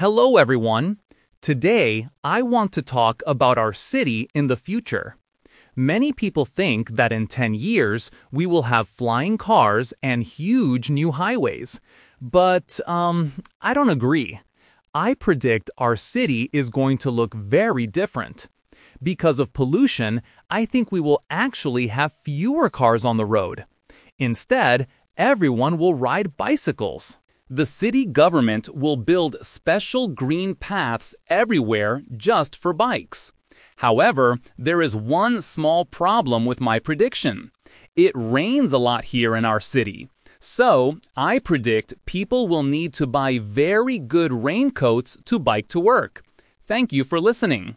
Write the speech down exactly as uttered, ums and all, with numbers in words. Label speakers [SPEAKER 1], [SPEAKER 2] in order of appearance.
[SPEAKER 1] Hello, everyone. Today, I want to talk about our city in the future. Many people think that in ten years, we will have flying cars and huge new highways. But, um, I don't agree. I predict our city is going to look very different. Because of pollution, I think we will actually have fewer cars on the road. Instead, everyone will ride bicycles. The city government will build special green paths everywhere just for bikes. However, there is one small problem with my prediction. It rains a lot here in our city. So, I predict people will need to buy very good raincoats to bike to work. Thank you for listening.